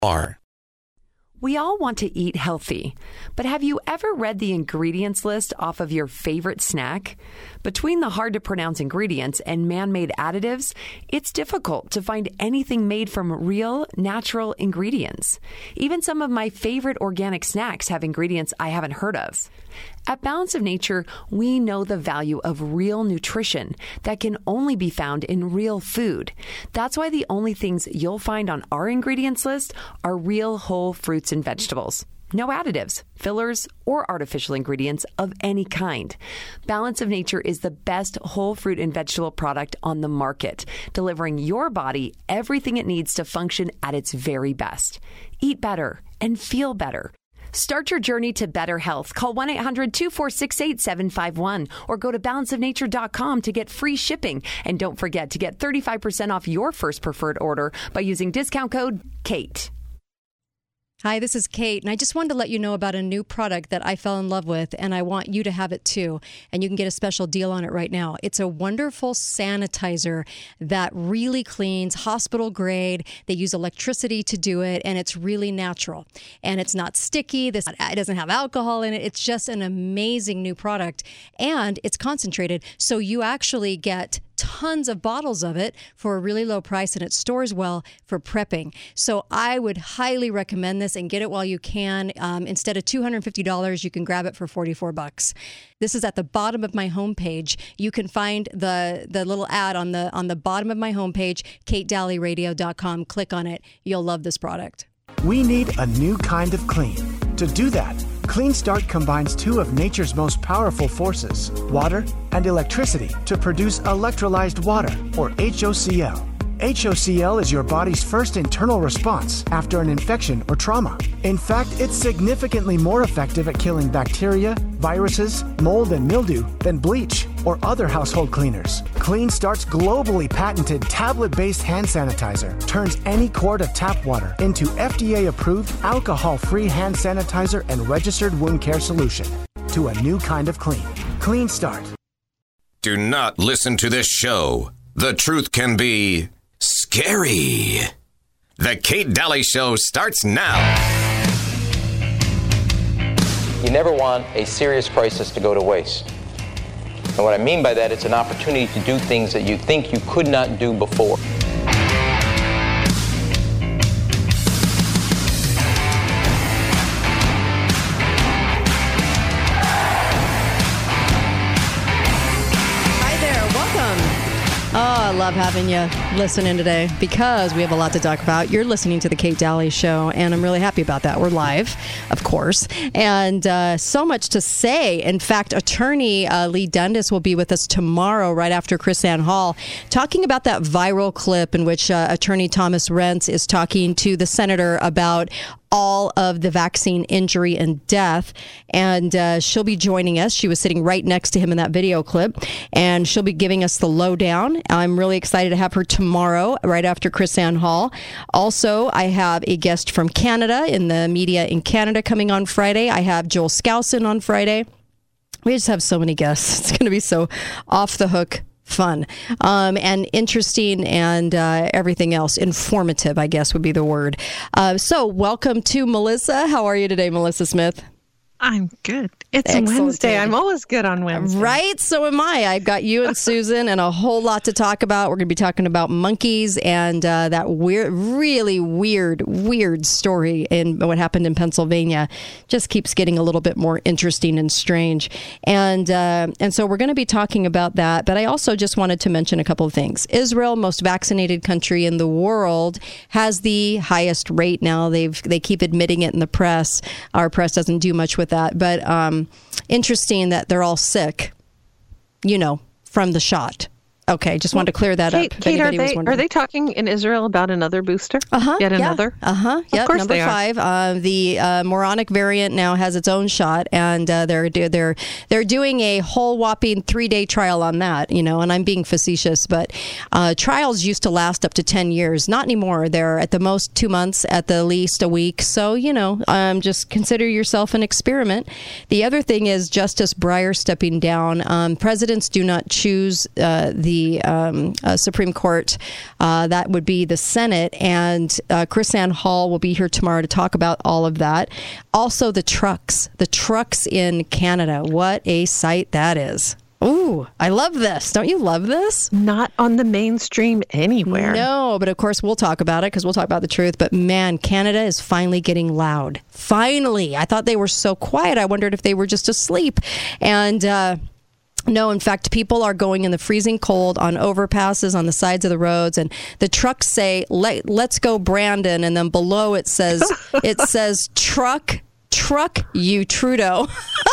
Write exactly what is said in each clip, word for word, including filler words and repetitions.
are. We all want to eat healthy, but have you ever read the ingredients list off of your favorite snack? Between the hard-to-pronounce ingredients and man-made additives, it's difficult to find anything made from real, natural ingredients. Even some of my favorite organic snacks have ingredients I haven't heard of. At Balance of Nature, we know the value of real nutrition that can only be found in real food. That's why the only things you'll find on our ingredients list are real whole fruits and vegetables. No additives, fillers, or artificial ingredients of any kind. Balance of Nature is the best whole fruit and vegetable product on the market, delivering your body everything it needs to function at its very best. Eat better and feel better. Start your journey to better health. Call one eight hundred two four six eight seven five one or go to balance of nature dot com to get free shipping. And don't forget to get thirty-five percent off your first preferred order by using discount code KATE. Hi, this is Kate, and I just wanted to let you know about a new product that I fell in love with, and I want you to have it too. And you can get a special deal on it right now. It's a wonderful sanitizer that really cleans, hospital grade. They use electricity to do it, and it's really natural. And it's not sticky. This it doesn't have alcohol in it. It's just an amazing new product, and it's concentrated, so you actually get tons of bottles of it for a really low price, and it stores well for prepping. So I would highly recommend this and get it while you can. Um, instead of two hundred fifty dollars, you can grab it for forty-four bucks. This is at the bottom of my homepage. You can find the the little ad on the on the bottom of my homepage, kate daly radio dot com. Click on it. You'll love this product. We need a new kind of clean. To do that, Clean Start combines two of nature's most powerful forces, water and electricity, to produce electrolyzed water, or H O C L. H O C L is your body's first internal response after an infection or trauma. In fact, it's significantly more effective at killing bacteria, viruses, mold, and mildew than bleach or other household cleaners. Clean Start's globally patented tablet-based hand sanitizer turns any quart of tap water into F D A-approved alcohol-free hand sanitizer and registered wound care solution to a new kind of clean. Clean Start. Do not listen to this show. The truth can be scary. The Kate Daly Show starts now. You never want a serious crisis to go to waste. And what I mean by that, it's an opportunity to do things that you think you could not do before. Oh, I love having you listening today because we have a lot to talk about. You're listening to the Kate Daly Show, and I'm really happy about that. We're live, of course, and uh, so much to say. In fact, attorney uh, Lee Dundas will be with us tomorrow right after KrisAnne Hall, talking about that viral clip in which uh, attorney Thomas Rentz is talking to the senator about all of the vaccine injury and death. And uh, she'll be joining us. She was sitting right next to him in that video clip, and she'll be giving us the lowdown. I'm really excited to have her tomorrow, right after KrisAnne Hall. Also, I have a guest from Canada, in the media in Canada, coming on Friday. I have Joel Skousen on Friday. We just have so many guests. It's going to be so off the hook fun um, and interesting, and uh, everything else. Informative, I guess, would be the word. Uh, so welcome to Melissa. How are you today, Melissa Smith? I'm good. It's Excellent. Wednesday. I'm always good on Wednesday. Right? So am I. I've got you and Susan and a whole lot to talk about. We're going to be talking about monkeys and uh, that weird, really weird, weird story in what happened in Pennsylvania. Just keeps getting a little bit more interesting and strange. And uh, and so we're going to be talking about that. But I also just wanted to mention a couple of things. Israel, most vaccinated country in the world, has the highest rate now. They've they keep admitting it in the press. Our press doesn't do much with that, but um, interesting that they're all sick, you know, from the shot. Okay, just wanted to clear that Kate, up. If Kate, are anybody was they wondering. Are they talking in Israel about another booster? Uh-huh. Yet yeah. another? Uh-huh. Yep. Of course Number they are. five. Uh, the uh, moronic variant now has its own shot, and uh, they're they're they're doing a whole whopping three day trial on that. You know, and I'm being facetious, but uh, trials used to last up to ten years. Not anymore. They're at the most two months, at the least a week. So you know, um, just consider yourself an experiment. The other thing is Justice Breyer stepping down. Um, presidents do not choose uh, the the um, uh, Supreme Court. Uh, that would be the Senate. And uh, KrisAnne Hall will be here tomorrow to talk about all of that. Also, the trucks. The trucks in Canada. What a sight that is. Ooh, I love this. Don't you love this? Not on the mainstream anywhere. No, but of course we'll talk about it because we'll talk about the truth. But man, Canada is finally getting loud. Finally. I thought they were so quiet. I wondered if they were just asleep. And, uh, no, in fact, people are going in the freezing cold on overpasses on the sides of the roads, and the trucks say, Let, let's go, Brandon. And then below it says, it says, truck, truck you, Trudeau.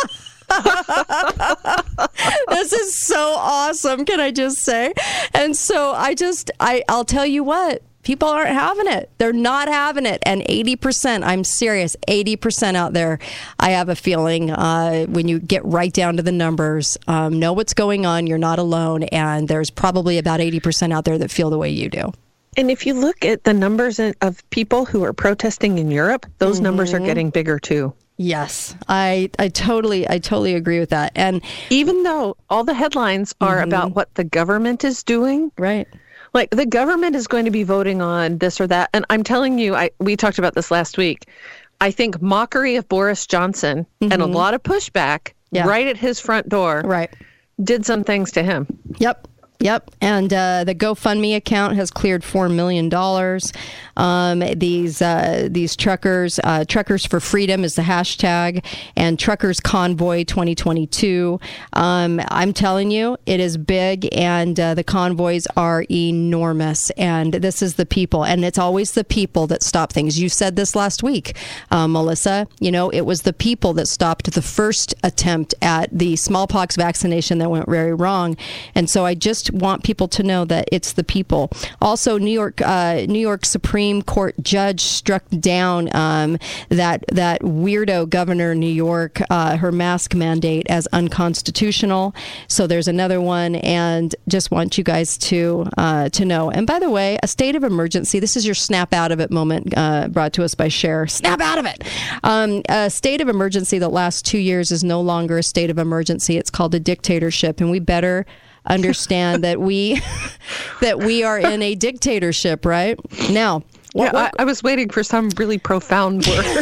This is so awesome, can I just say? And so I just, I, I'll tell you what, people aren't having it. They're not having it. And eighty percent, I'm serious, eighty percent out there, I have a feeling uh, when you get right down to the numbers, um, know what's going on, you're not alone. And there's probably about eighty percent out there that feel the way you do. And if you look at the numbers of people who are protesting in Europe, those mm-hmm. numbers are getting bigger too. Yes, I, I totally, I totally agree with that. And even though all the headlines are mm-hmm. about what the government is doing, right? Like the government is going to be voting on this or that. And I'm telling you, I we talked about this last week. I think mockery of Boris Johnson mm-hmm. and a lot of pushback yeah. right at his front door right. did some things to him. Yep. Yep. And uh, the GoFundMe account has cleared four million dollars. Um, these uh, these truckers, uh, Truckers for Freedom is the hashtag, and Truckers Convoy twenty twenty-two. Um, I'm telling you, it is big, and uh, the convoys are enormous. And this is the people, and it's always the people that stop things. You said this last week, uh, Melissa. You know, it was the people that stopped the first attempt at the smallpox vaccination that went very wrong. And so I just want people to know that it's the people. Also, New York, uh, New York Supreme Court judge struck down um, that that weirdo governor in New York, uh, her mask mandate as unconstitutional. So there's another one, and just want you guys to uh, to know. And by the way, a state of emergency. This is your snap out of it moment, uh, brought to us by Cher. Snap out of it. Um, a state of emergency that lasts two years is no longer a state of emergency. It's called a dictatorship, and we better understand that we that we are in a dictatorship right now. What, yeah, I, I was waiting for some really profound word.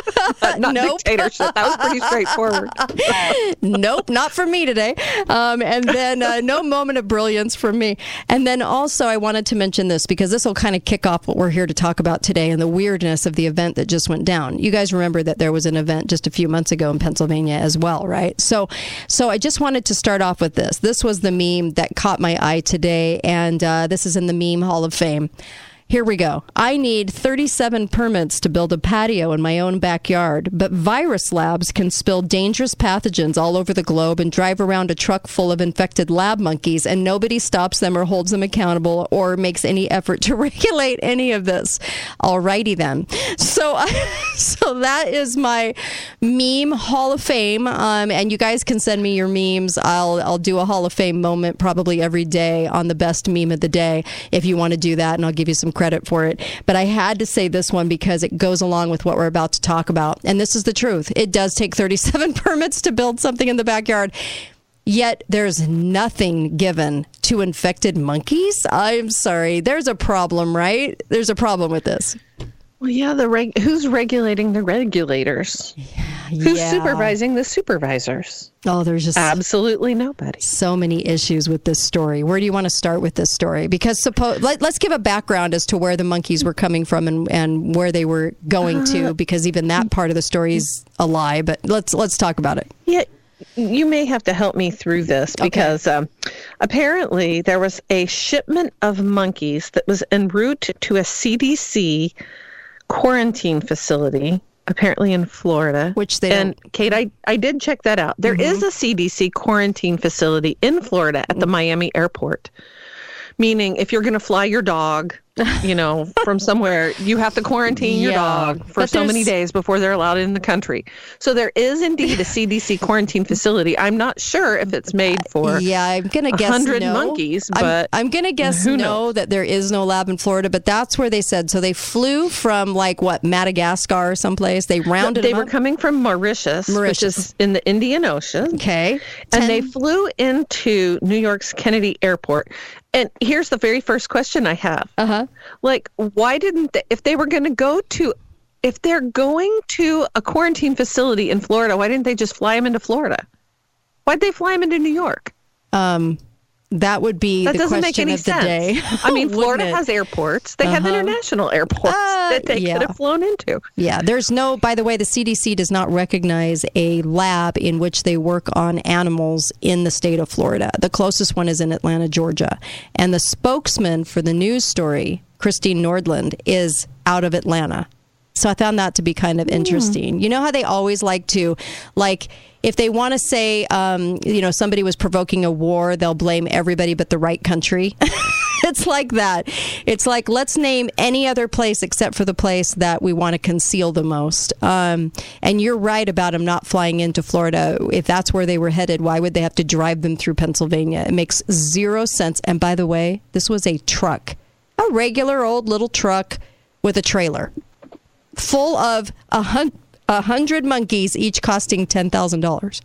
Not nope. dictatorship. That was pretty straightforward. Nope, not for me today. Um, and then uh, no moment of brilliance from me. And then also I wanted to mention this because this will kind of kick off what we're here to talk about today and the weirdness of the event that just went down. You guys remember that there was an event just a few months ago in Pennsylvania as well, right? So, so I just wanted to start off with this. This was the meme that caught my eye today, and uh, this is in the Meme Hall of Fame. Here we go. I need thirty-seven permits to build a patio in my own backyard, but virus labs can spill dangerous pathogens all over the globe and drive around a truck full of infected lab monkeys, and nobody stops them or holds them accountable or makes any effort to regulate any of this. Alrighty then. So, so that is my meme Hall of Fame, um, and you guys can send me your memes. I'll I'll do a Hall of Fame moment probably every day on the best meme of the day if you want to do that, and I'll give you some credit for it. But I had to say this one because it goes along with what we're about to talk about. And this is the truth. It does take thirty-seven permits to build something in the backyard. Yet there's nothing given to infected monkeys. I'm sorry. There's a problem, right? There's a problem with this. Well, yeah, the reg- who's regulating the regulators? Yeah, who's yeah. supervising the supervisors? Oh, there's just absolutely nobody. So many issues with this story. Where do you want to start with this story? Because suppose let, let's give a background as to where the monkeys were coming from and, and where they were going to, because even that part of the story is a lie. But let's let's talk about it. Yeah. You may have to help me through this because okay. um, apparently there was a shipment of monkeys that was en route to a C D C quarantine facility, apparently in Florida. Which they and don't. Kate, I, I did check that out. There mm-hmm. is a C D C quarantine facility in Florida at the mm-hmm. Miami airport. Meaning, if you're going to fly your dog you know, from somewhere, you have to quarantine your Yeah, dog for but so many there's- days before they're allowed in the country. So there is indeed a C D C quarantine facility. I'm not sure if it's made for Yeah, I'm gonna guess one hundred no. monkeys, I'm- but I'm, gonna guess who no knows? that there is no lab in Florida, but that's where they said. So they flew from like what Madagascar or someplace. They rounded they them were up. coming from Mauritius, which Mauritius. is in the Indian Ocean. Okay, And they Ten- flew into New York's Kennedy Airport. And here's the very first question I have. Uh-huh. Like, why didn't they, if they were going to go to, if they're going to a quarantine facility in Florida, why didn't they just fly them into Florida? Why'd they fly them into New York? um, that would be That the doesn't make question any of the sense. day. I mean, Wouldn't Florida it? has airports. They have Uh-huh. international airports Uh, that they yeah. could have flown into. Yeah, there's no, by the way, the C D C does not recognize a lab in which they work on animals in the state of Florida. The closest one is in Atlanta, Georgia. And the spokesman for the news story, Christine Nordland, is out of Atlanta. So I found that to be kind of interesting. You know how they always like to, like, if they want to say, um, you know, somebody was provoking a war, they'll blame everybody but the right country. It's like that. It's like, let's name any other place except for the place that we want to conceal the most. Um, and you're right about them not flying into Florida. If that's where they were headed, why would they have to drive them through Pennsylvania? It makes zero sense. And by the way, this was a truck, a regular old little truck with a trailer full of a, hun- a hundred monkeys, each costing ten thousand dollars.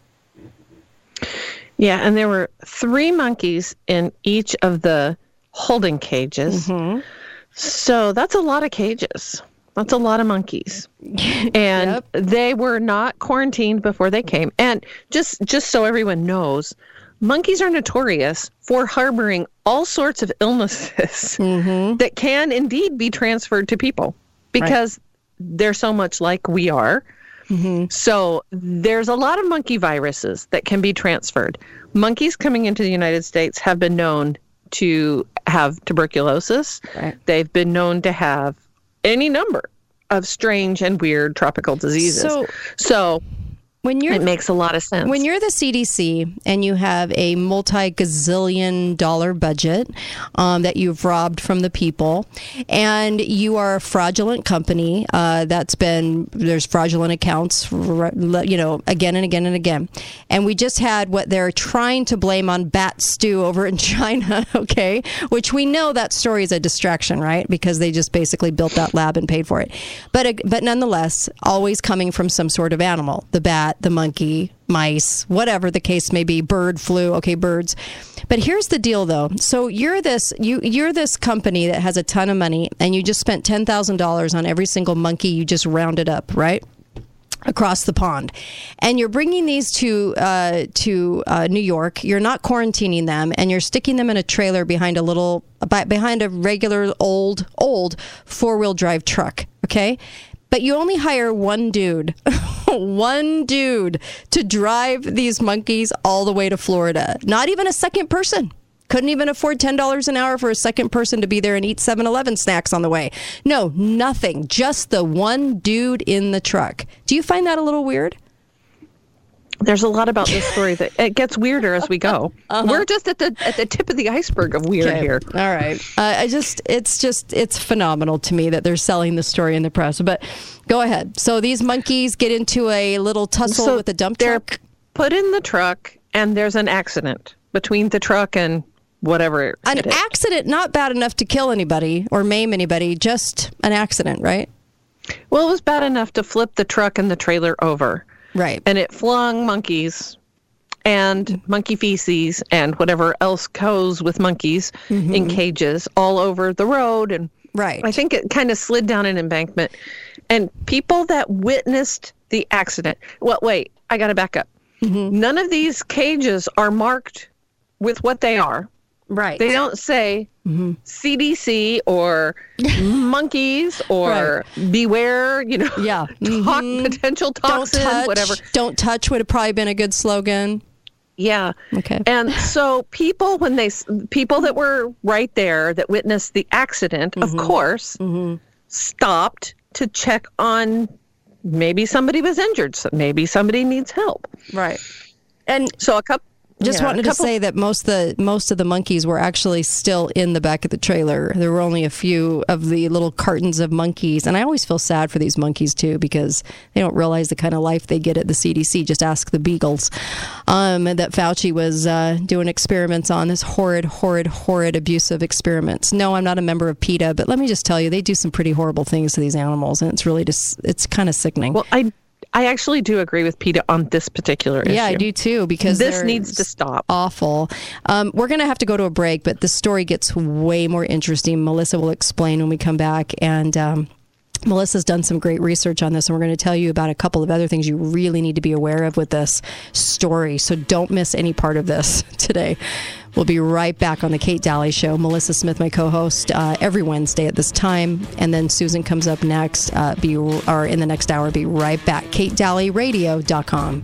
Yeah, and there were three monkeys in each of the holding cages. Mm-hmm. So that's a lot of cages. That's a lot of monkeys. And Yep. they were not quarantined before they came. And just just so everyone knows, monkeys are notorious for harboring all sorts of illnesses Mm-hmm. that can indeed be transferred to people because they're so much like we are. Mm-hmm. So there's a lot of monkey viruses that can be transferred. Monkeys coming into the United States have been known to have tuberculosis. Right. They've been known to have any number of strange and weird tropical diseases. So- So, When you're it makes a lot of sense. When you're the C D C and you have a multi-gazillion dollar budget um, that you've robbed from the people, and you are a fraudulent company uh, that's been, there's fraudulent accounts, you know, again and again and again. And we just had what they're trying to blame on bat stew over in China, okay, which we know that story is a distraction, right? Because they just basically built that lab and paid for it. But, uh, but nonetheless, always coming from some sort of animal, the bat, the monkey, mice, whatever the case may be, bird flu, okay, birds. But here's the deal though. So you're this you you're this company that has a ton of money and you just spent ten thousand dollars on every single monkey you just rounded up, right? Across the pond, and you're bringing these to uh, to uh, New York. You're not quarantining them, and you're sticking them in a trailer behind a little behind a regular old old four wheel drive truck. Okay, but you only hire one dude, one dude to drive these monkeys all the way to Florida. Not even a second person. Couldn't even afford ten dollars an hour for a second person to be there and eat seven eleven snacks on the way. No, nothing. Just the one dude in the truck. Do you find that a little weird? There's a lot about this story that it gets weirder as we go. Uh-huh. We're just at the at the tip of the iceberg of weird Okay. here. All right. Uh, I just, it's just, it's phenomenal to me that they're selling the story in the press. But go ahead. So these monkeys get into a little tussle So with a dump they're truck. put in the truck, and there's an accident between the truck and whatever. An it is. accident, not bad enough to kill anybody or maim anybody, just an accident, right? Well, it was bad enough to flip the truck and the trailer over. Right. And it flung monkeys and monkey feces and whatever else goes with monkeys in cages all over the road. And Right. I think it kind of slid down an embankment. And people that witnessed the accident, well, wait, I got to back up. None of these cages are marked with what they are. Right. They don't say C D C or monkeys or beware, you know, Yeah. talk, Mhm. potential Don't toxin, touch. whatever. Don't touch would have probably been a good slogan. Yeah. Okay. And so people, when they, s- people that were right there that witnessed the accident, of course, stopped to check on maybe somebody was injured. So maybe somebody needs help. Right. And So a couple, Just Yeah, wanted a couple- to say that most of the most of the monkeys were actually still in the back of the trailer. There were only a few of the little cartons of monkeys, and I always feel sad for these monkeys too because they don't realize the kind of life they get at the C D C. Just ask the beagles. Um, that Fauci was uh, doing experiments on this horrid, horrid, horrid abusive experiments. No, I'm not a member of PETA, but let me just tell you, they do some pretty horrible things to these animals, and it's really just it's kind of sickening. Well, I I actually do agree with PETA on this particular issue. Yeah, I do too, because this needs to stop. Awful. Um, we're going to have to go to a break, but the story gets way more interesting. Melissa will explain when we come back, and um, Melissa's done some great research on this, and we're going to tell you about a couple of other things you really need to be aware of with this story. So don't miss any part of this today. We'll be right back on the Kate Daly Show. Melissa Smith, my co-host, uh, every Wednesday at this time, and then Susan comes up next. Uh, be or in the next hour. Be right back. Kate Daly Radio dot com.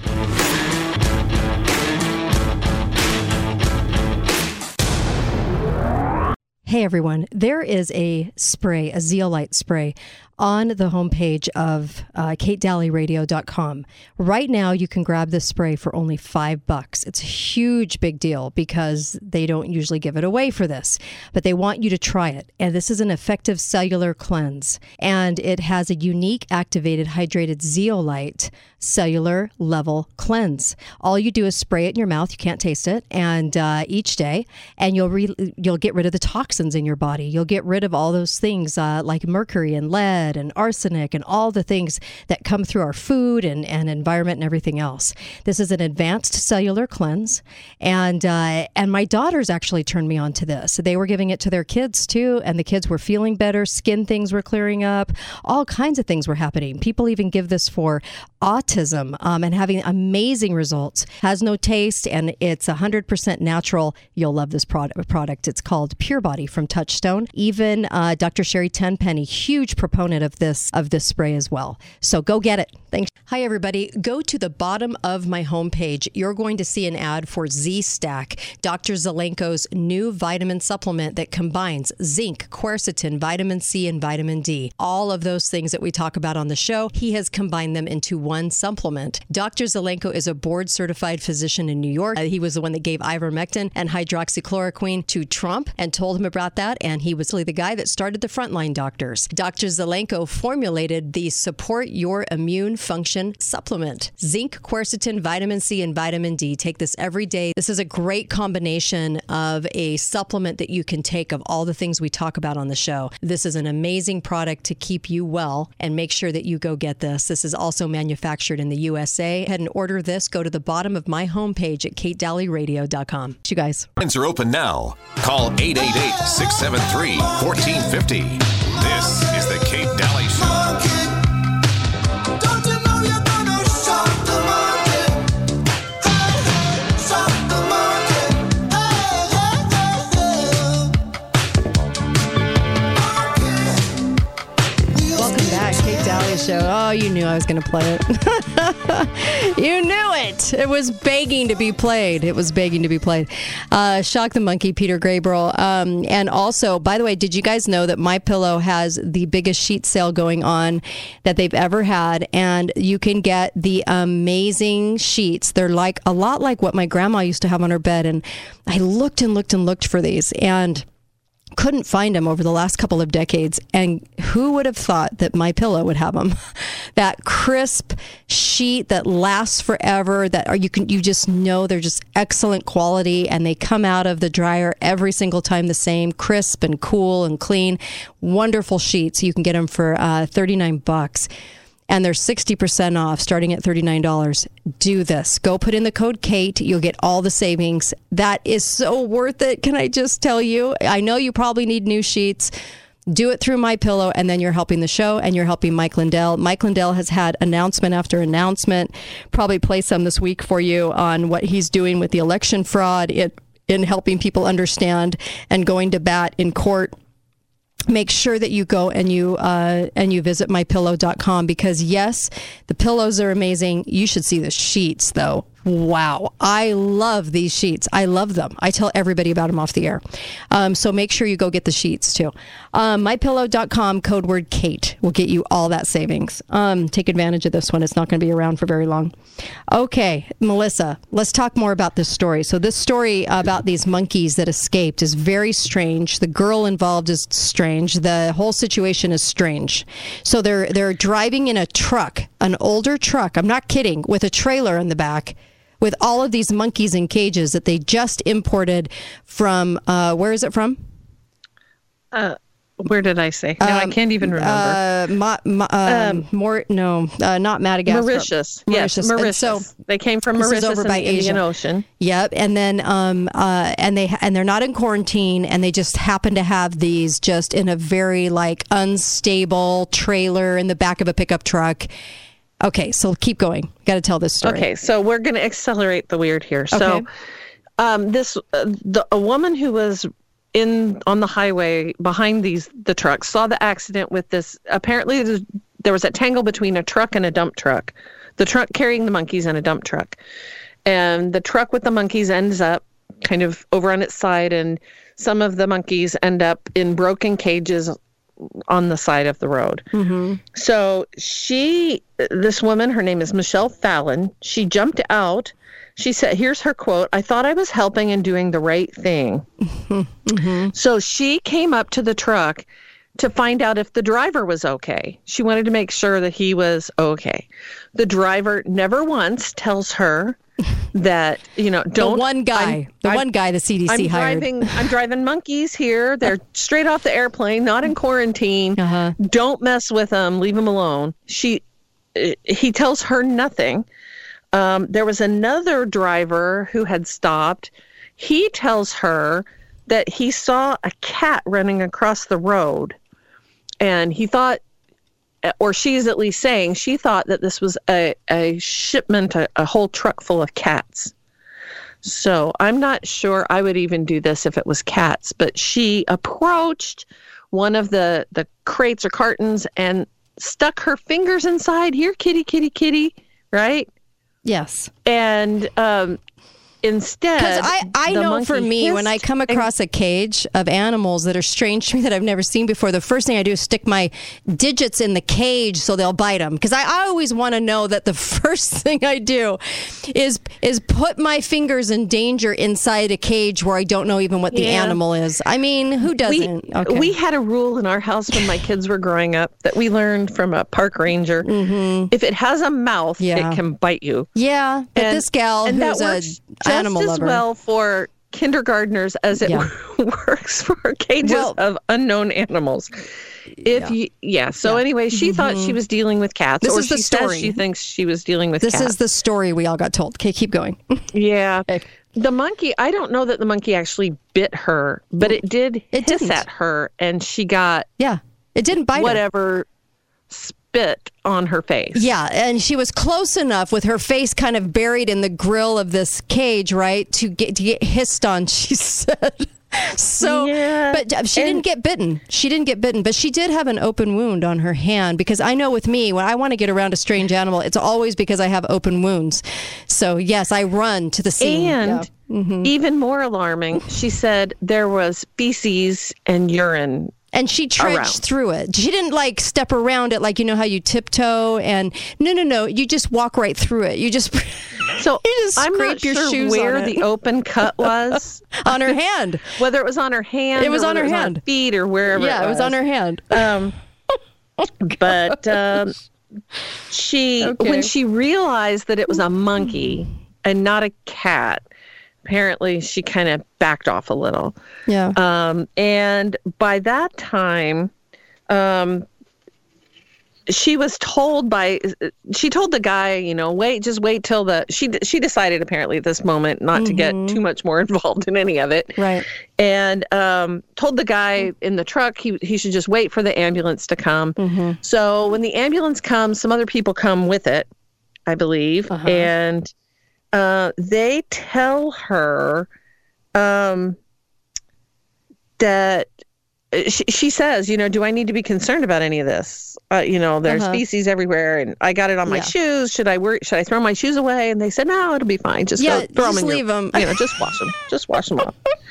Hey everyone, there is a spray, a zeolite spray, on the homepage of uh, Kate Daly Radio dot com. Right now, you can grab this spray for only five bucks. It's a huge big deal because they don't usually give it away for this, but they want you to try it. And this is an effective cellular cleanse, and it has a unique activated hydrated zeolite cellular level cleanse. All you do is spray it in your mouth. You can't taste it, and uh, each day, and you'll re- you'll get rid of the toxins in your body. You'll get rid of all those things uh, like mercury and lead and arsenic and all the things that come through our food and, and environment and everything else. This is an advanced cellular cleanse, and uh, and my daughters actually turned me on to this. They were giving it to their kids too, and the kids were feeling better. Skin things were clearing up. All kinds of things were happening. People even give this for autism um, and having amazing results. Has no taste, and it's one hundred percent natural. You'll love this product. product. It's called Pure Body from Touchstone. Even uh, Doctor Sherry Tenpenny, huge proponent of this of this spray as well. So go get it. Thanks. Hi, everybody. Go to the bottom of my homepage. You're going to see an ad for Z-Stack, Doctor Zelenko's new vitamin supplement that combines zinc, quercetin, vitamin C, and vitamin D. All of those things that we talk about on the show, he has combined them into one supplement. Doctor Zelenko is a board-certified physician in New York. Uh, he was the one that gave ivermectin and hydroxychloroquine to Trump and told him about that, and he was really the guy that started the Frontline Doctors. Doctor Zelenko formulated the Support Your Immune Function supplement. Zinc, quercetin, vitamin C, and vitamin D. Take this every day. This is a great combination of a supplement that you can take of all the things we talk about on the show. This is an amazing product to keep you well, and make sure that you go get this. This is also manufactured in the U S A. Head and order this. Go to the bottom of my homepage at Kate Daly Radio dot com. You guys. Lines are open now. Call eight eight eight, six seven three, one four five zero. This is the Kate Daly Show. Show. Oh, you knew I was going to play it. You knew it. It was begging to be played. It was begging to be played. Uh, Shock the Monkey, Peter Gabriel. Um, and also, by the way, did you guys know that MyPillow has the biggest sheet sale going on that they've ever had? And you can get the amazing sheets. They're like a lot like what my grandma used to have on her bed. And I looked and looked and looked for these, and couldn't find them over the last couple of decades. And who would have thought that MyPillow would have them? That crisp sheet that lasts forever, that are you can you just know they're just excellent quality, and they come out of the dryer every single time the same, crisp and cool and clean. Wonderful sheets. You can get them for uh, thirty-nine bucks. And they're sixty percent off, starting at thirty-nine dollars. Do this. Go put in the code Kate. You'll get all the savings. That is so worth it. Can I just tell you? I know you probably need new sheets. Do it through MyPillow, and then you're helping the show, and you're helping Mike Lindell. Mike Lindell has had announcement after announcement. Probably play some this week for you on what he's doing with the election fraud, it, in helping people understand and going to bat in court. Make sure that you go and you uh, and you visit my pillow dot com, because yes, the pillows are amazing. You should see the sheets, though. Wow. I love these sheets. I love them. I tell everybody about them off the air. Um, so make sure you go get the sheets too. Um, my pillow dot com, code word Kate, will get you all that savings. Um, take advantage of this one. It's not going to be around for very long. Okay, Melissa, let's talk more about this story. So this story about these monkeys that escaped is very strange. The girl involved is strange. The whole situation is strange. So they're they're driving in a truck, an older truck. I'm not kidding, with a trailer in the back, with all of these monkeys in cages that they just imported from, uh, where is it from? Uh, where did I say? No, um, I can't even remember. Uh, ma, ma, um, um, more, no, uh, not Madagascar. Mauritius. Mauritius. Yes, Mauritius. So they came from Mauritius over in by the Asia. Indian Ocean. Yep, and then um, uh, and they and they're not in quarantine, and they just happen to have these just in a very like unstable trailer in the back of a pickup truck. Okay, so keep going. Got to tell this story. Okay, so we're going to accelerate the weird here. Okay. So, um, this uh, the a woman who was in on the highway behind these the trucks saw the accident with this. Apparently, there was a tangle between a truck and a dump truck. The truck carrying the monkeys and a dump truck, and the truck with the monkeys ends up kind of over on its side, and some of the monkeys end up in broken cages on the side of the road. Mm-hmm. So she, this woman, her name is Michelle Fallon. She jumped out. She said, here's her quote, "I thought I was helping and doing the right thing." Mm-hmm. So she came up to the truck to find out if the driver was okay. She wanted to make sure that he was okay. The driver never once tells her that, you know, don't. The one guy, I'm, the I'm, one guy the C D C I'm hired. Driving, I'm driving monkeys here. They're straight off the airplane, not in quarantine. Uh-huh. Don't mess with them. Leave them alone. She, he tells her nothing. Um, there was another driver who had stopped. He tells her that he saw a cat running across the road, and he thought, or she's at least saying, she thought that this was a, a shipment, a, a whole truck full of cats. So I'm not sure I would even do this if it was cats, but she approached one of the, the crates or cartons and stuck her fingers inside. Here, kitty, kitty, kitty, right? Yes. And um, instead, because I, I know for me, when I come across a cage of animals that are strange to me that I've never seen before, the first thing I do is stick my digits in the cage so they'll bite them. Because I, I always want to know that the first thing I do is is put my fingers in danger inside a cage where I don't know even what the yeah. animal is. I mean, who doesn't? We, okay. we had a rule in our house when my kids were growing up that we learned from a park ranger. Mm-hmm. If it has a mouth, yeah. it can bite you. Yeah, but and, this gal and who's that a works animal just as lover. well for kindergartners as it yeah. works for cages well, of unknown animals. If yeah. you, yeah. So yeah. anyway, she mm-hmm. thought she was dealing with cats, this or is the she story. says she thinks she was dealing with this cats. This is the story we all got told. Okay, keep going. yeah. Okay. The monkey, I don't know that the monkey actually bit her, but it did it hiss didn't. at her, and she got yeah, it didn't bite whatever her. spit on her face. Yeah, and she was close enough with her face kind of buried in the grill of this cage, right, to get to get hissed on, she said. So, yeah. but she and, didn't get bitten. She didn't get bitten, but she did have an open wound on her hand, because I know with me, when I want to get around a strange animal, it's always because I have open wounds. So, yes, I run to the scene. And yeah. mm-hmm. even more alarming, she said there was feces and urine. And she trudged around. through it. She didn't like step around it like, you know how you tiptoe, and no, no, no. You just walk right through it. You just so you just I'm scrape not your sure shoes where on the open cut was on her hand. Whether it was on her hand, it was or on her it was hand, on her feet, or wherever. Yeah, it was, it was on her hand. Um, but um, she, okay. when she realized that it was a monkey and not a cat, apparently she kind of backed off a little. Yeah. Um, and by that time, um, she was told by, she told the guy, you know, wait, just wait till the, she she decided apparently at this moment not mm-hmm. to get too much more involved in any of it. Right. And um, told the guy in the truck he, he should just wait for the ambulance to come. Mm-hmm. So when the ambulance comes, some other people come with it, I believe. Uh-huh. And uh, they tell her um, that she, she says, you know, do I need to be concerned about any of this? Uh, you know, there's Uh-huh. feces everywhere, and I got it on my Yeah. shoes. Should I worry? Should I throw my shoes away? And they said, no, it'll be fine. Just Yeah, go, throw just them in leave your, 'em. You know, just wash them. Just wash them off.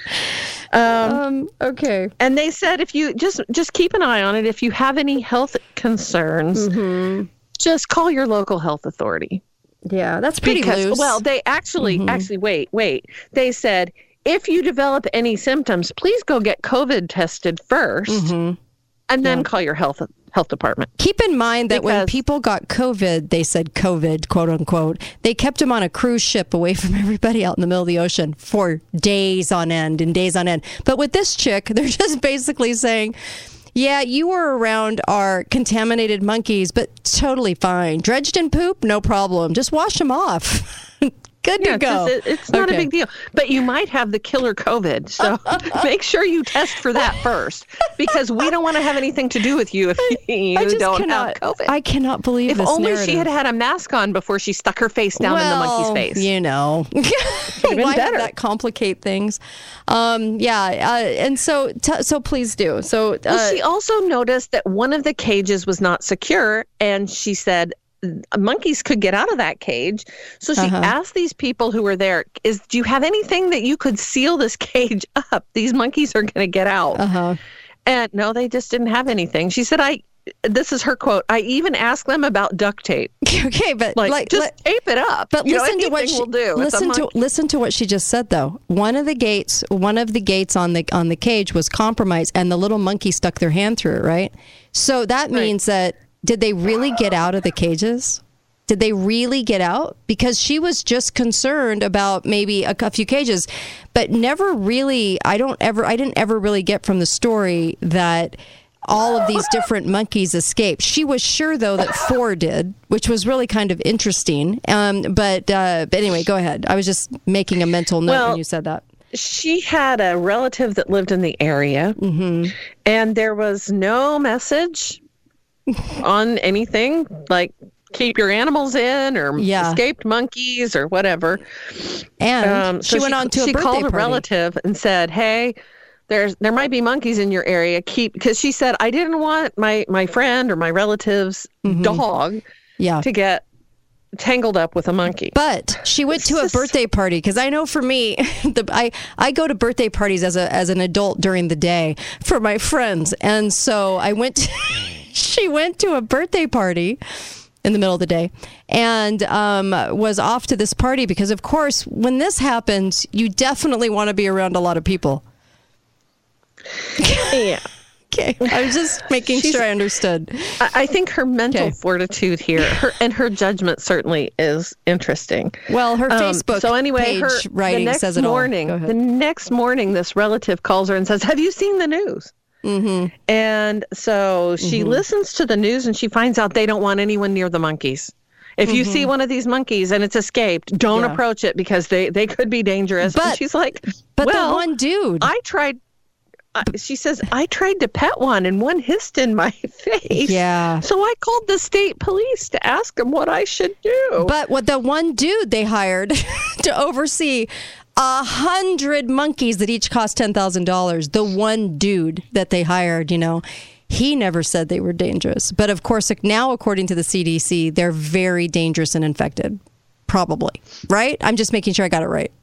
Um, Um, okay. and they said, if you just just keep an eye on it. If you have any health concerns, Mm-hmm. just call your local health authority. Yeah, that's pretty Because, loose. well, they actually, Mhm. actually, wait, wait. They said, if you develop any symptoms, please go get COVID tested first, Mhm. and then Yeah. call your health health department. Keep in mind that when Because- people got COVID, they said COVID, quote unquote, they kept them on a cruise ship away from everybody out in the middle of the ocean for days on end and days on end. But with this chick, they're just basically saying, yeah, you were around our contaminated monkeys, but totally fine. Dredged in poop, no problem. Just wash them off. Good Yeah, to go. just- it- it's not Okay. a big deal. But you might have the killer COVID, so make sure you test for that first, because we don't want to have anything to do with you if you I just don't cannot, have COVID. I cannot believe if this only narrative. she had had a mask on before she stuck her face down in the monkey's face. You know, been why better. would that complicate things? Um, yeah, uh, and so t- so please do. So uh, Well, she also noticed that one of the cages was not secure, and she said monkeys could get out of that cage. So she Uh-huh. asked these people who were there, "Is do you have anything that you could seal this cage up? These monkeys are going to get out." uh-huh. And no, they just didn't have anything. She said, "I." This is her quote. I even asked them about duct tape. Okay, but Like, like, just let- tape it up. But You know, listen to what anything she will do. It's a listen to monkey. listen to what she just said though. One of the gates, one of the gates on the on the cage was compromised, and the little monkey stuck their hand through it. Right. So that Right. means that did they really get out of the cages? Did they really get out? Because she was just concerned about maybe a, a few cages, but never really. I don't ever. I didn't ever really get from the story that all of these different monkeys escaped. She was sure, though, that four did, which was really kind of interesting. Um, but, uh, but anyway, go ahead. I was just making a mental note Well, when you said that. She had a relative that lived in the area, Mm-hmm. and there was no message on anything like keep your animals in or Yeah. escaped monkeys or whatever. And Um, she so went on to a she birthday called a party. relative and said, "Hey, there's there might be monkeys in your area. Keep," because she said, "I didn't want my my friend or my relative's Mm-hmm. dog Yeah. to get tangled up with a monkey." But she went to a It's just- birthday party because I know for me, the, I I go to birthday parties as a as an adult during the day for my friends, and so I went. To, she went to a birthday party in the middle of the day and um, was off to this party because, of course, when this happens, you definitely want to be around a lot of people. Yeah. Okay, I was just making She's- sure I understood. I I think her mental Okay. fortitude here, her, and her judgment certainly is interesting. Well, her Um, Facebook so anyway, page her writing the next says it morning, all. Go the ahead. next morning, this relative calls her and says, "Have you seen the news?" Mm-hmm. And so she listens to the news and she finds out they don't want anyone near the monkeys. If you see one of these monkeys and it's escaped, don't Mm-hmm. Yeah. approach it because they, they could be dangerous. But- and she's like, But well, the one dude, I tried. I, she says, I tried to pet one and one hissed in my face. Yeah. So I called the state police to ask them what I should do. but what the one dude they hired to oversee a hundred monkeys that each cost ten thousand dollars. The one dude that they hired, you know, he never said they were dangerous. But of course, like now, according to the C D C, they're very dangerous and infected. Probably, right? I'm just making sure I got it right.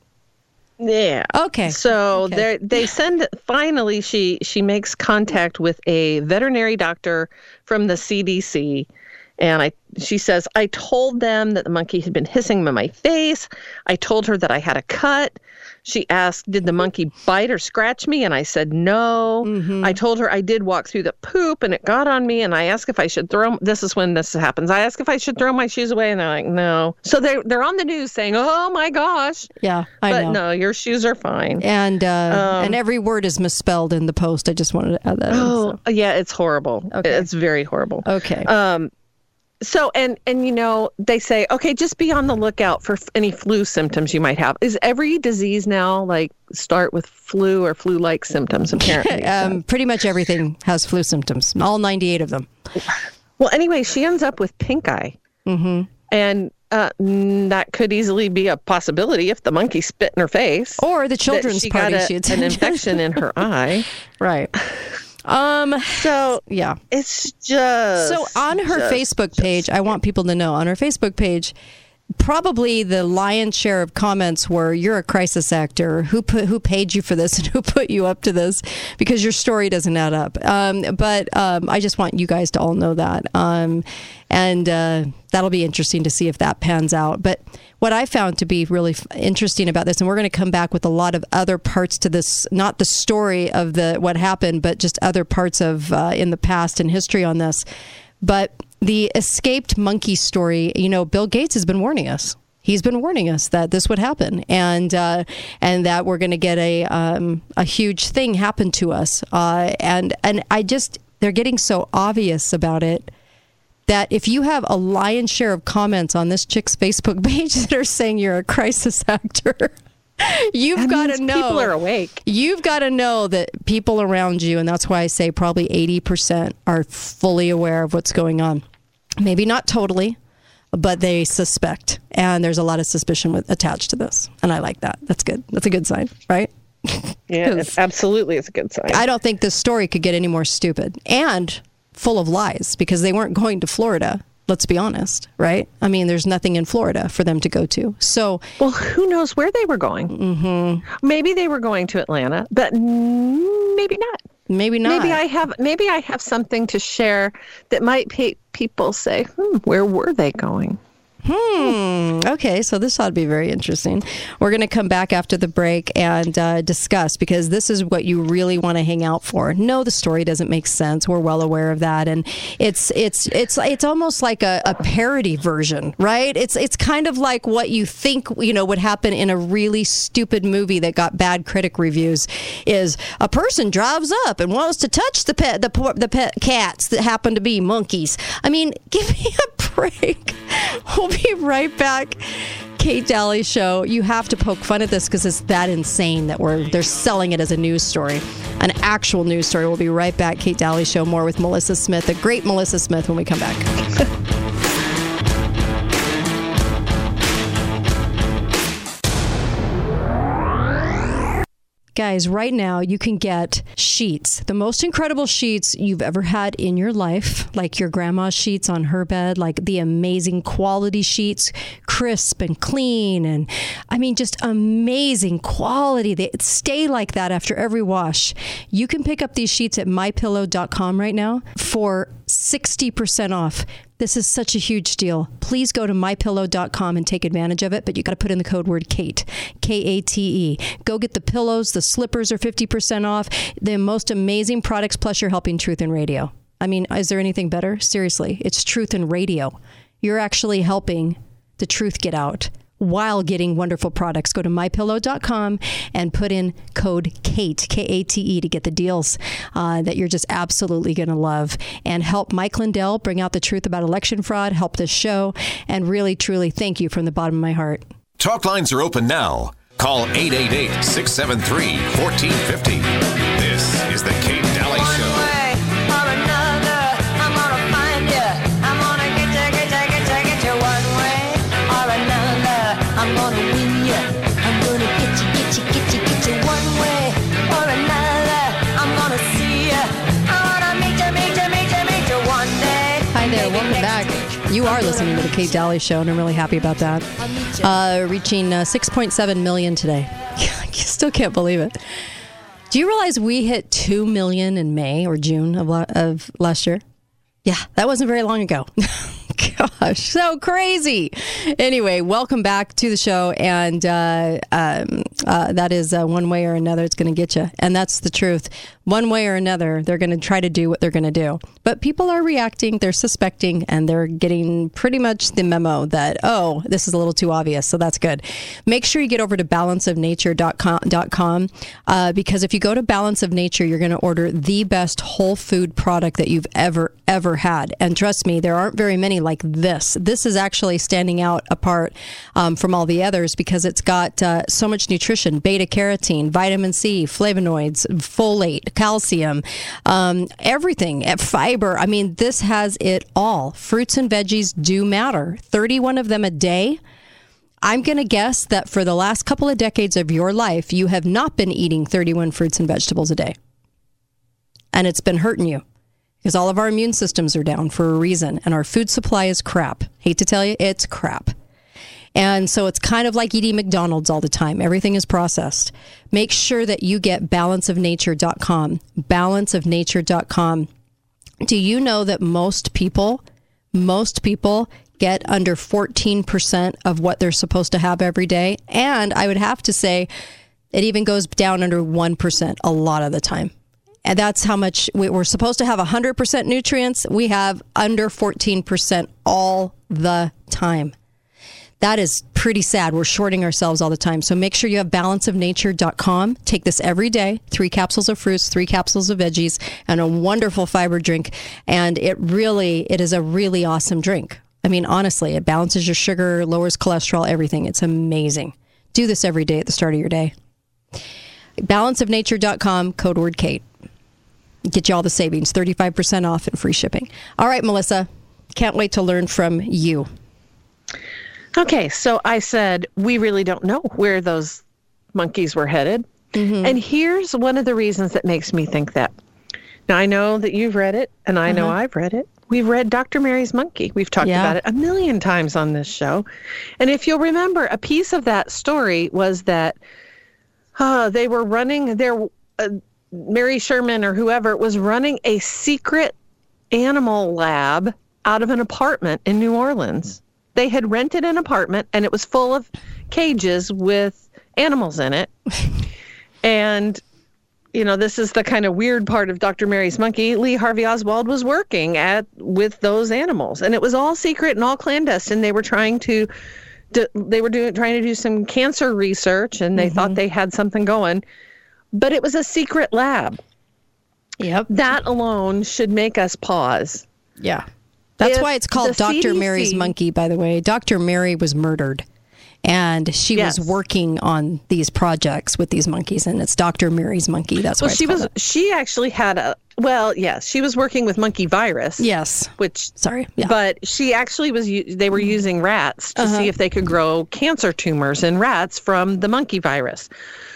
Yeah. Okay. So Okay. they they send finally she she makes contact with a veterinary doctor from the C D C, and I she says, I told them that the monkey had been hissing in my face. I told her that I had a cut. She asked, did the monkey bite or scratch me? And I said, no. Mm-hmm. I told her I did walk through the poop and it got on me. And I asked if I should throw, this is when this happens. I asked if I should throw my shoes away. And they're like, no. So they're, they're on the news saying, oh my gosh. Yeah, I but know. no, your shoes are fine. And uh, Um, and every word is misspelled in the post. I just wanted to add that. in, Oh, so. yeah, it's horrible. Okay. It's very horrible. Okay. Um, so, and, and, you know, they say, okay, just be on the lookout for f- any flu symptoms you might have. Is every disease now like start with flu or flu-like symptoms, apparently? um, pretty much everything has flu symptoms. All ninety-eight of them. Well, anyway, she ends up with pink eye. Mm-hmm. And uh, mm, that could easily be a possibility if the monkey spit in her face. Or the that children's she party got a- she an attended. infection in her eye. Right. Um. So yeah, it's just so on her just, Facebook just. page. I want people to know on her Facebook page. Probably the lion's share of comments were, "You're a crisis actor. Who put who paid you for this, and who put you up to this? Because your story doesn't add up." Um, but um, I just want you guys to all know that, um, and uh, that'll be interesting to see if that pans out. But what I found to be really f- interesting about this, and we're going to come back with a lot of other parts to this, not the story of the what happened, but just other parts of uh, in the past and history on this, but. The escaped monkey story, you know, Bill Gates has been warning us. He's been warning us that this would happen, and uh, and that we're going to get a um, a huge thing happen to us. Uh, and and I just they're getting so obvious about it that if you have a lion's share of comments on this chick's Facebook page that are saying you're a crisis actor. You've got to know people are awake. You've got to know that people around you, and that's why I say probably eighty percent are fully aware of what's going on. Maybe not totally, but they suspect. And there's a lot of suspicion with, attached to this. And I like that. That's good. That's a good sign, right? Yeah, it's absolutely it's a good sign. I don't think this story could get any more stupid and full of lies, because they weren't going to Florida. Let's be honest, right? I mean, there's nothing in Florida for them to go to. So, well, who knows where they were going? Mm-hmm. Maybe they were going to Atlanta, but maybe not. Maybe not. Maybe I have. Maybe I have something to share that might make people say, "Hmm, where were they going?" Hmm. Okay, so this ought to be very interesting. We're going to come back after the break and uh, discuss, because this is what you really want to hang out for. No, the story doesn't make sense. We're well aware of that, and it's it's it's it's almost like a, a parody version, right? It's it's kind of like what you think you know would happen in a really stupid movie that got bad critic reviews. Is a person drives up and wants to touch the pet the the pet cats that happen to be monkeys. I mean, give me a break. We'll be right back. Kate Daly Show. You have to poke fun at this because it's that insane that we're they're selling it as a news story, an actual news story. We'll be right back. Kate Daly Show. More with Melissa Smith, the great Melissa Smith, when we come back. Guys, right now you can get sheets, the most incredible sheets you've ever had in your life, like your grandma's sheets on her bed, like the amazing quality sheets, crisp and clean, and I mean just amazing quality. They stay like that after every wash. You can pick up these sheets at my pillow dot com right now for sixty percent off. This is such a huge deal. Please go to my pillow dot com and take advantage of it, but you got to put in the code word Kate, K A T E. Go get the pillows. The slippers are fifty percent off. The most amazing products, plus you're helping Truth in Radio. I mean, is there anything better? Seriously, it's Truth in Radio. You're actually helping the truth get out while getting wonderful products. Go to my pillow dot com and put in code Kate, K A T E, to get the deals uh, that you're just absolutely going to love, and help Mike Lindell bring out the truth about election fraud, help this show, and really, truly thank you from the bottom of my heart. Talk lines are open now. Call eight eight eight, six seven three, one four five zero. This is the Kate Daly Show. You are listening to the Kate Daly Show, and I'm really happy about that. Uh, reaching uh, six point seven million today. I still can't believe it. Do you realize we hit two million in May or June of, la- of last year? Yeah, that wasn't very long ago. Gosh, so crazy. Anyway, welcome back to the show. And uh, um, uh, that is uh, one way or another, it's going to get you. And that's the truth. One way or another, they're going to try to do what they're going to do. But people are reacting, they're suspecting, and they're getting pretty much the memo that, oh, this is a little too obvious. So that's good. Make sure you get over to balance of nature dot com uh, because if you go to Balance of Nature, you're going to order the best whole food product that you've ever, ever had. And trust me, there aren't very many like this. This is actually standing out apart um, from all the others because it's got uh, so much nutrition, beta carotene, vitamin C, flavonoids, folate, calcium, um, everything, fiber. I mean, this has it all. Fruits and veggies do matter. thirty-one of them a day. I'm going to guess that for the last couple of decades of your life, you have not been eating thirty-one fruits and vegetables a day. and it's been hurting you because all of our immune systems are down for a reason, and our food supply is crap. Hate to tell you, it's crap. And so it's kind of like eating McDonald's all the time. Everything is processed. Make sure that you get balance of nature dot com. balance of nature dot com. Do you know that most people, most people get under fourteen percent of what they're supposed to have every day? And I would have to say it even goes down under one percent a lot of the time. And that's how much we, we're supposed to have one hundred percent nutrients. We have under fourteen percent all the time. That is pretty sad. We're shorting ourselves all the time. So make sure you have balance of nature dot com. Take this every day. Three capsules of fruits, three capsules of veggies, and a wonderful fiber drink. And it really, it is a really awesome drink. I mean, honestly, it balances your sugar, lowers cholesterol, everything. It's amazing. Do this every day at the start of your day. balance of nature dot com, code word Kate. Get you all the savings, thirty-five percent off and free shipping. All right, Melissa, can't wait to learn from you. Okay, so I said, we really don't know where those monkeys were headed. Mm-hmm. And here's one of the reasons that makes me think that. Now, I know that you've read it, and I know uh-huh. I've read it. We've read Doctor Mary's Monkey. We've talked yeah. about it a million times on this show. And if you'll remember, a piece of that story was that uh, they were running, their uh, Mary Sherman or whoever was running a secret animal lab out of an apartment in New Orleans. They had rented an apartment, and it was full of cages with animals in it. And, you know, this is the kind of weird part of Doctor Mary's Monkey. Lee Harvey Oswald was working at with those animals, and it was all secret and all clandestine. They were trying to, do, they were doing trying to do some cancer research, and they mm-hmm. thought they had something going, but it was a secret lab. Yep. That alone should make us pause. Yeah. That's if why it's called Doctor C D C Mary's Monkey, by the way. Doctor Mary was murdered, and she yes. was working on these projects with these monkeys, and it's Doctor Mary's Monkey. That's well, why it's she was. it. She actually had a. Well, yes, she was working with monkey virus. Yes, which sorry, yeah. but she actually was. They were using rats to uh-huh. see if they could grow cancer tumors in rats from the monkey virus.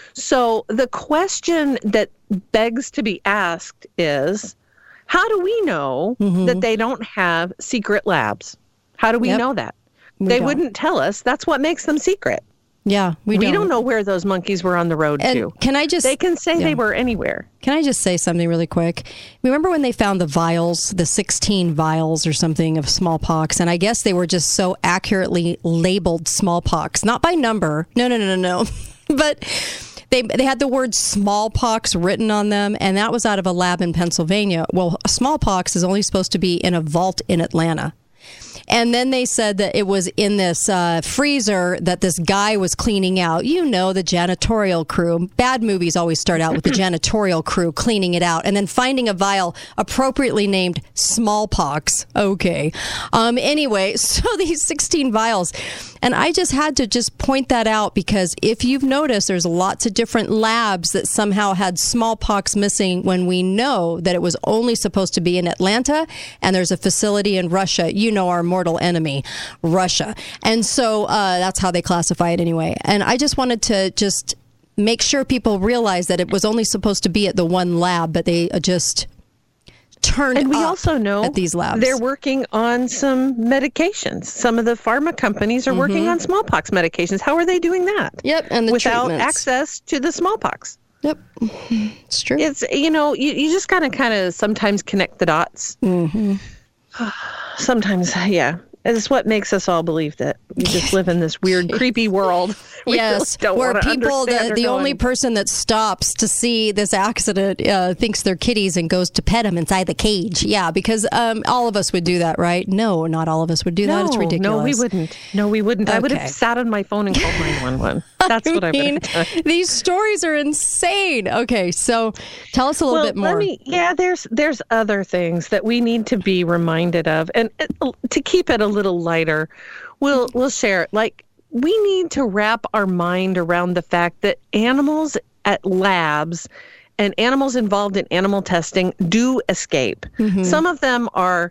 So the question that begs to be asked is, how do we know mm-hmm. that they don't have secret labs? How do we yep. know that? We they don't. Wouldn't tell us. That's what makes them secret. Yeah, we, we don't. don't know where those monkeys were on the road and to. Can I just? They can say yeah. they were anywhere. Can I just say something really quick? Remember when they found the vials, the sixteen vials or something of smallpox, and I guess they were just so accurately labeled smallpox, not by number. No, no, no, no, no, but. They they had the word smallpox written on them, and that was out of a lab in Pennsylvania. Well, smallpox is only supposed to be in a vault in Atlanta. And then they said that it was in this uh, freezer that this guy was cleaning out. You know, the janitorial crew. Bad movies always start out with the janitorial crew cleaning it out and then finding a vial appropriately named smallpox. Okay. Um, anyway, so these sixteen vials. And I just had to just point that out because if you've noticed, there's lots of different labs that somehow had smallpox missing when we know that it was only supposed to be in Atlanta, and there's a facility in Russia. You know, our mortal enemy, Russia. And so uh, that's how they classify it anyway. And I just wanted to just make sure people realize that it was only supposed to be at the one lab, but they just turned and we up also know at these labs. They're working on some medications. Some of the pharma companies are mm-hmm. working on smallpox medications. How are they doing that? Yep, and the without treatments. access to the smallpox. Yep, it's true. It's, you know, you, you just got to kind of sometimes connect the dots. Mm-hmm. Sometimes, yeah. It's what makes us all believe that we just live in this weird, creepy world. We yes, really where people, the, the going. only person that stops to see this accident uh, thinks they're kitties and goes to pet them inside the cage. Yeah, because um, all of us would do that, right? No, not all of us would do no, that. It's ridiculous. No, we wouldn't. No, we wouldn't. Okay. I would have sat on my phone and called nine one one. That's I what I mean, would have done. These stories are insane. Okay, so tell us a little well, bit more. Let me, yeah, there's there's other things that we need to be reminded of, and uh, to keep it a little lighter. We'll we'll share it. Like, we need to wrap our mind around the fact that animals at labs and animals involved in animal testing do escape. Mm-hmm. Some of them are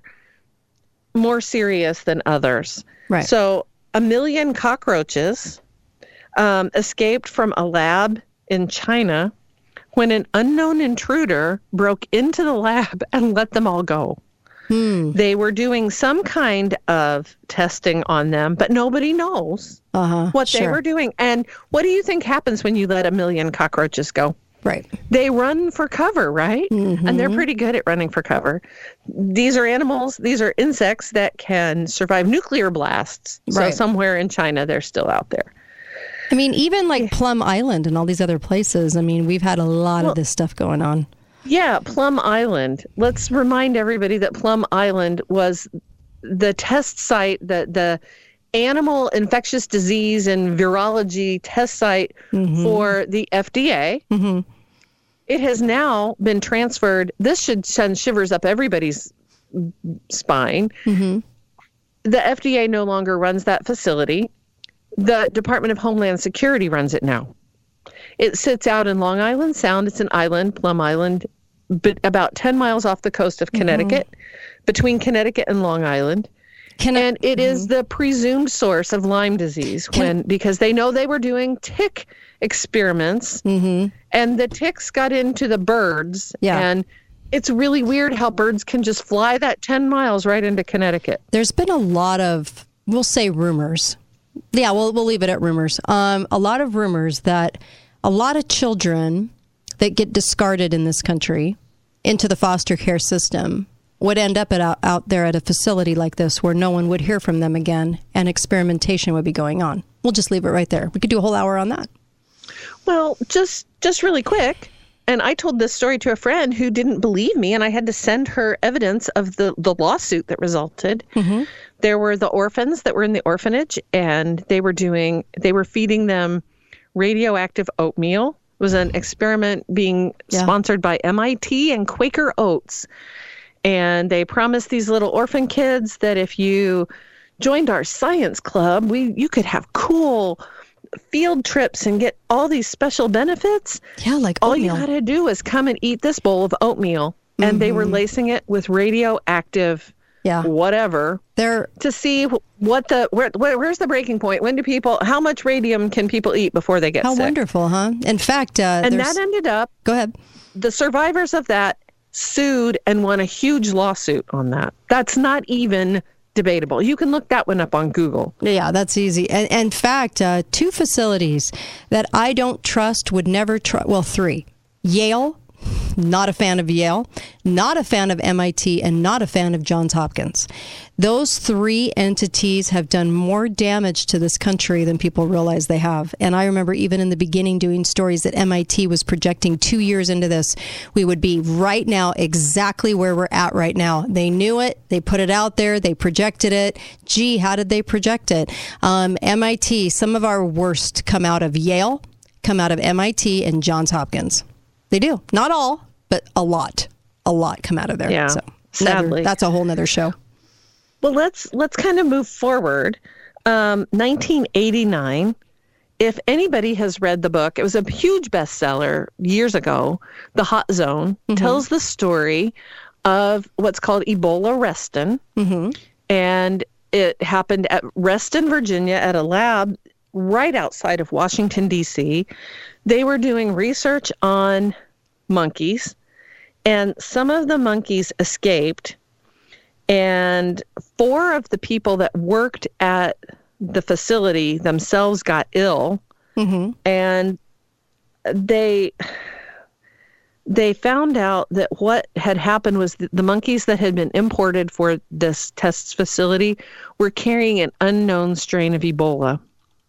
more serious than others. Right. So a million cockroaches um, escaped from a lab in China when an unknown intruder broke into the lab and let them all go. Hmm. They were doing some kind of testing on them, but nobody knows uh-huh, what sure. they were doing. And what do you think happens when you let a million cockroaches go? Right. They run for cover, right? Mm-hmm. And they're pretty good at running for cover. These are animals, these are insects that can survive nuclear blasts. So right. somewhere in China, they're still out there. I mean, even like Plum Island and all these other places, I mean, we've had a lot well, of this stuff going on. Yeah, Plum Island. Let's remind everybody that Plum Island was the test site, the, the animal infectious disease and virology test site mm-hmm. for the F D A. Mm-hmm. It has now been transferred. This should send shivers up everybody's spine. Mm-hmm. The F D A no longer runs that facility. The Department of Homeland Security runs it now. It sits out in Long Island Sound. It's an island, Plum Island, but about ten miles off the coast of Connecticut, mm-hmm. between Connecticut and Long Island. Can and I, it mm-hmm. is the presumed source of Lyme disease Can, when because they know they were doing tick experiments, mm-hmm. and the ticks got into the birds. Yeah. And it's really weird how birds can just fly that ten miles right into Connecticut. There's been a lot of, we'll say rumors. Yeah, we'll, we'll leave it at rumors. Um, a lot of rumors that a lot of children that get discarded in this country into the foster care system would end up at, out, out there at a facility like this where no one would hear from them again and experimentation would be going on. We'll just leave it right there. We could do a whole hour on that. Well, just just really quick. And I told this story to a friend who didn't believe me, and I had to send her evidence of the, the lawsuit that resulted. Mm-hmm. There were the orphans that were in the orphanage, and they were doing, they were feeding them radioactive oatmeal. It was an experiment being yeah. sponsored by M I T and Quaker Oats. And they promised these little orphan kids that if you joined our science club, we you could have cool field trips and get all these special benefits. Yeah, like all oatmeal. you got to do is come and eat this bowl of oatmeal. Mm-hmm. And they were lacing it with radioactive yeah. whatever They're, to see what the where, where where's the breaking point. When do people, how much radium can people eat before they get how sick? How wonderful, huh? In fact, uh, and that ended up. Go ahead. The survivors of that sued and won a huge lawsuit on that. That's not even debatable. You can look that one up on Google. Yeah, that's easy. And, and in fact, uh, two facilities that I don't trust would never trust, well, three. Yale, not a fan of Yale, not a fan of M I T, and not a fan of Johns Hopkins. Those three entities have done more damage to this country than people realize they have. And I remember even in the beginning doing stories that M I T was projecting two years into this, we would be right now exactly where we're at right now. They knew it. They put it out there. They projected it. Gee, how did they project it? Um, M I T, some of our worst come out of Yale, come out of M I T and Johns Hopkins. They do. Not all, but a lot. A lot come out of there. Yeah, so, sadly. Never, that's a whole nother show. Well, let's let's kind of move forward. Um, nineteen eighty-nine. If anybody has read the book, it was a huge bestseller years ago. The Hot Zone mm-hmm. tells the story of what's called Ebola Reston. Mm-hmm. And it happened at Reston, Virginia, at a lab right outside of Washington, D C They were doing research on monkeys, and some of the monkeys escaped. And four of the people that worked at the facility themselves got ill, mm-hmm. and they they found out that what had happened was the, the monkeys that had been imported for this test facility were carrying an unknown strain of Ebola.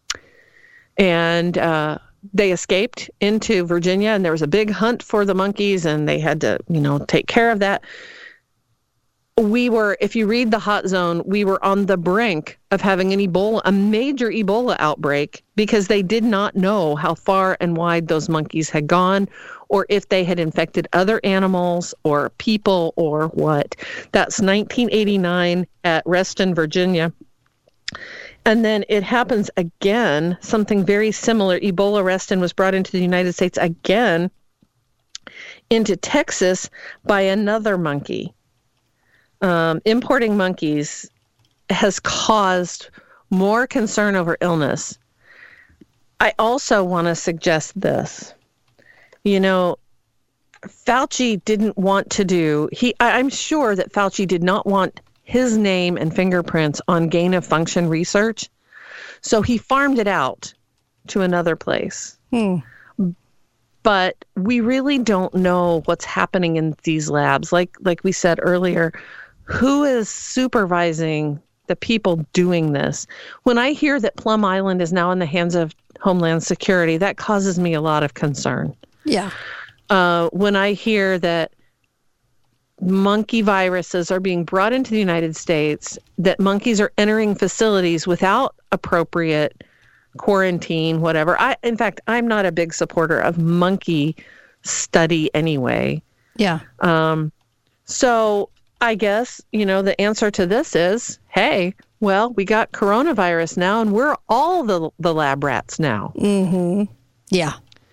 And uh, they escaped into Virginia, and there was a big hunt for the monkeys, and they had to, you know, take care of that. We were, if you read the Hot Zone, we were on the brink of having an Ebola, a major Ebola outbreak, because they did not know how far and wide those monkeys had gone, or if they had infected other animals or people or what. That's nineteen eighty-nine at Reston, Virginia. And then it happens again, something very similar. Ebola Reston was brought into the United States again, into Texas by another monkey. Um, importing monkeys has caused more concern over illness. I also want to suggest this. You know, Fauci didn't want to do, he, I, I'm sure that Fauci did not want his name and fingerprints on gain of function research. So he farmed it out to another place. Hmm. But we really don't know what's happening in these labs. Like like we said earlier, who is supervising the people doing this? When I hear that Plum Island is now in the hands of Homeland Security, that causes me a lot of concern. Yeah. Uh, when I hear that monkey viruses are being brought into the United States, that monkeys are entering facilities without appropriate quarantine, whatever. I, in fact, I'm not a big supporter of monkey study anyway. Yeah. Um, so I guess, you know, the answer to this is, hey, well, we got coronavirus now, and we're all the the lab rats now. Mm-hmm. Yeah.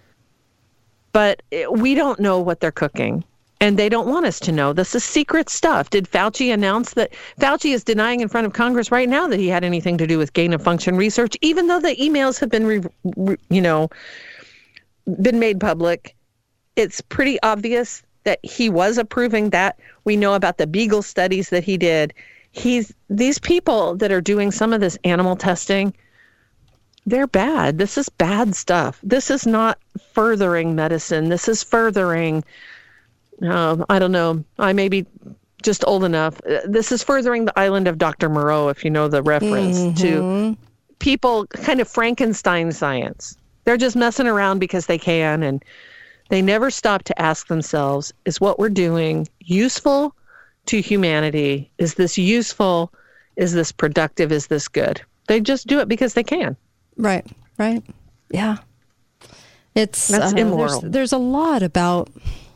But it, we don't know what they're cooking. And they don't want us to know. This is secret stuff. Did Fauci announce that? Fauci is denying in front of Congress right now that he had anything to do with gain of function research, even though the emails have been, re, re, you know, been made public. It's pretty obvious that he was approving that. We know about the Beagle studies that he did. He's these people that are doing some of this animal testing, they're bad. This is bad stuff. This is not furthering medicine. This is furthering... Um, I don't know. I may be just old enough. This is furthering the island of Doctor Moreau, if you know the reference, mm-hmm. to people kind of Frankenstein science. They're just messing around because they can, and they never stop to ask themselves, is what we're doing useful to humanity? Is this useful? Is this productive? Is this good? They just do it because they can. Right, right. Yeah. It's That's uh, immoral. There's, there's a lot about...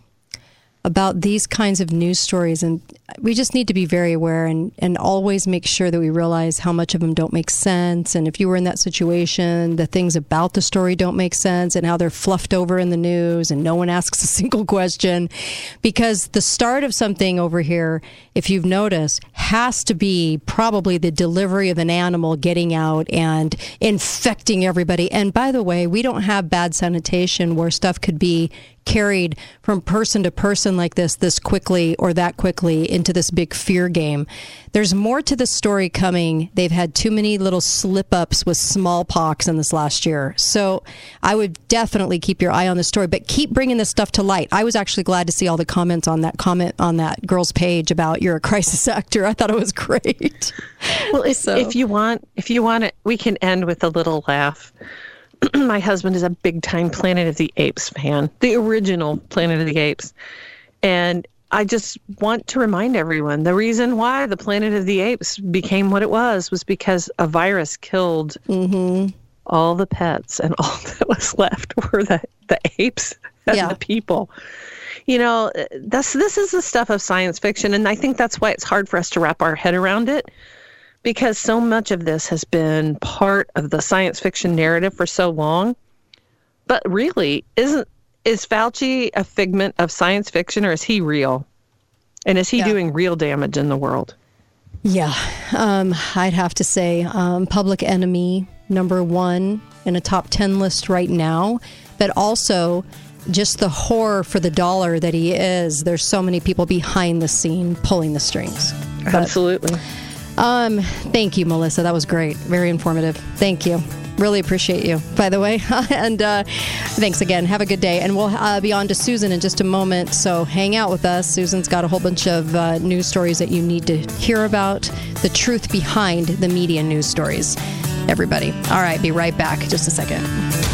about these kinds of news stories, and we just need to be very aware and, and always make sure that we realize how much of them don't make sense. And if you were in that situation, the things about the story don't make sense and how they're fluffed over in the news and no one asks a single question. Because the start of something over here, if you've noticed, has to be probably the delivery of an animal getting out and infecting everybody. And by the way, we don't have bad sanitation where stuff could be carried from person to person like this, this quickly or that quickly into this big fear game. There's more to the story coming. They've had too many little slip-ups with smallpox in this last year. So I would definitely keep your eye on the story, but keep bringing this stuff to light. I was actually glad to see all the comments on that comment on that girl's page about you're a crisis actor. I thought it was great. Well, if, so. if you want, if you want it, we can end with a little laugh. My husband is a big-time Planet of the Apes fan, the original Planet of the Apes. And I just want to remind everyone, the reason why the Planet of the Apes became what it was was because a virus killed mm-hmm. all the pets, and all that was left were the, the apes and yeah. the people. You know, that's this is the stuff of science fiction, and I think that's why it's hard for us to wrap our head around it. Because so much of this has been part of the science fiction narrative for so long. But really, isn't is Fauci a figment of science fiction, or is he real? And is he yeah. doing real damage in the world? Yeah, um, I'd have to say um, public enemy number one in a top ten list right now. But also just the horror for the dollar that he is. There's so many people behind the scene pulling the strings. But, Absolutely. Um, thank you, Melissa. That was great. Very informative. Thank you. Really appreciate you, by the way. and uh, thanks again. Have a good day. And we'll uh, be on to Susan in just a moment. So hang out with us. Susan's got a whole bunch of uh, news stories that you need to hear about. The truth behind the media news stories. Everybody. All right. Be right back. Just a second.